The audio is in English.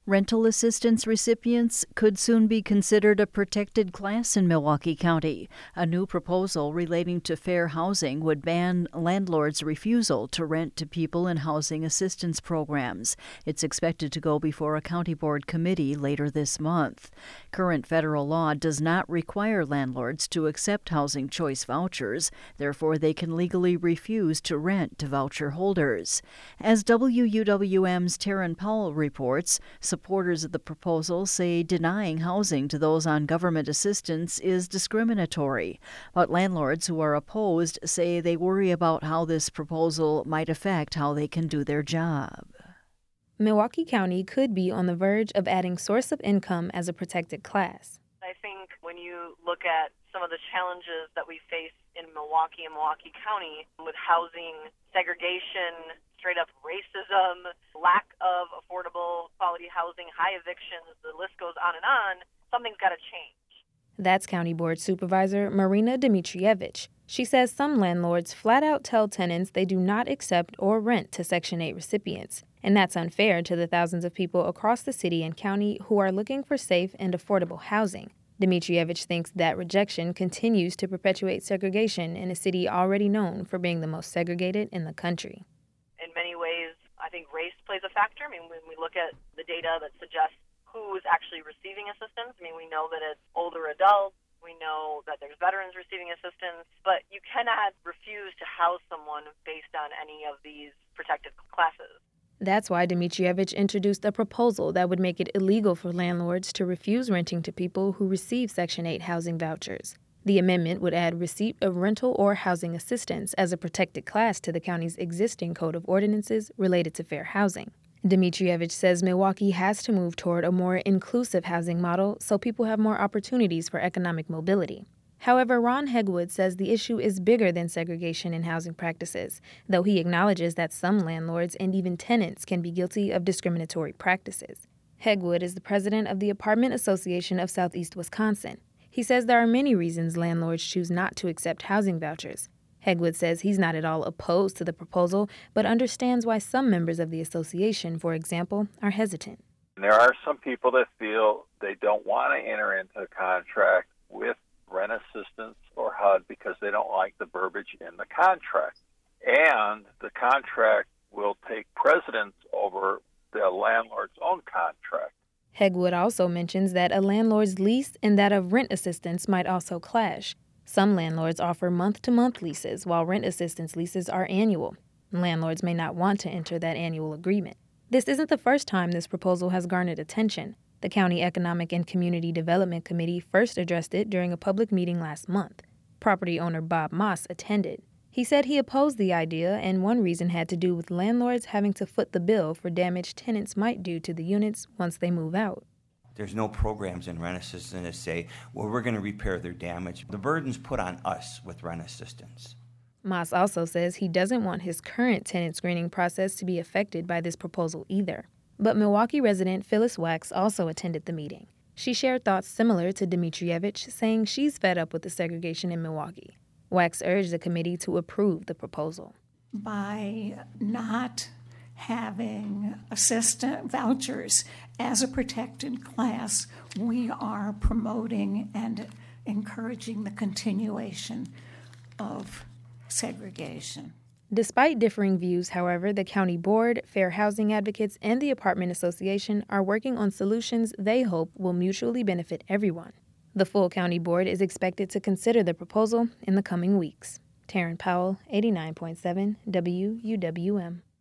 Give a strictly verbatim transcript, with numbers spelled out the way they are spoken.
Rental assistance recipients could soon be considered a protected class in Milwaukee County. A new proposal relating to fair housing would ban landlords' refusal to rent to people in housing assistance programs. It's expected to go before a county board committee later this month. Current federal law does not require landlords to accept housing choice vouchers. Therefore, they can legally refuse to rent to voucher holders. As W U W M's Taryn Powell reports, supporters of the proposal say denying housing to those on government assistance is discriminatory. But landlords who are opposed say they worry about how this proposal might affect how they can do their job. Milwaukee County could be on the verge of adding source of income as a protected class. I think when you look at some of the challenges that we face in Milwaukee and Milwaukee County with housing segregation, straight up racism, lack of affordable quality housing, high evictions, the list goes on and on, something's got to change. That's County Board Supervisor Marina Dmitrievich. She says some landlords flat out tell tenants they do not accept or rent to Section eight recipients, and that's unfair to the thousands of people across the city and county who are looking for safe and affordable housing. Dmitrievich thinks that rejection continues to perpetuate segregation in a city already known for being the most segregated in the country. In many ways, I think race plays a factor. I mean, when we look at the data that suggests who is actually receiving assistance, I mean, we know that it's older adults. We know that there's veterans receiving assistance, but you cannot refuse to house someone based on any of these protected classes. That's why Dmitrievich introduced a proposal that would make it illegal for landlords to refuse renting to people who receive Section eight housing vouchers. The amendment would add receipt of rental or housing assistance as a protected class to the county's existing code of ordinances related to fair housing. Dmitrievich says Milwaukee has to move toward a more inclusive housing model so people have more opportunities for economic mobility. However, Ron Hegwood says the issue is bigger than segregation in housing practices, though he acknowledges that some landlords and even tenants can be guilty of discriminatory practices. Hegwood is the president of the Apartment Association of Southeast Wisconsin. He says there are many reasons landlords choose not to accept housing vouchers. Hegwood says he's not at all opposed to the proposal, but understands why some members of the association, for example, are hesitant. There are some people that feel they don't want to enter into a contract with rent assistance or H U D because they don't like the verbiage in the contract. And the contract will take precedence over the landlord's own contract. Hegwood also mentions that a landlord's lease and that of rent assistance might also clash. Some landlords offer month-to-month leases, while rent assistance leases are annual. Landlords may not want to enter that annual agreement. This isn't the first time this proposal has garnered attention. The County Economic and Community Development Committee first addressed it during a public meeting last month. Property owner Bob Moss attended. He said he opposed the idea, and one reason had to do with landlords having to foot the bill for damage tenants might do to the units once they move out. There's no programs in rent assistance that say, well, we're going to repair their damage. The burden's put on us with rent assistance. Moss also says he doesn't want his current tenant screening process to be affected by this proposal either. But Milwaukee resident Phyllis Wax also attended the meeting. She shared thoughts similar to Dmitrievich, saying she's fed up with the segregation in Milwaukee. Wax urged the committee to approve the proposal. By not having assistant vouchers as a protected class, we are promoting and encouraging the continuation of segregation. Despite differing views, however, the county board, fair housing advocates, and the apartment association are working on solutions they hope will mutually benefit everyone. The full county board is expected to consider the proposal in the coming weeks. Taryn Powell, eighty-nine point seven W U W M.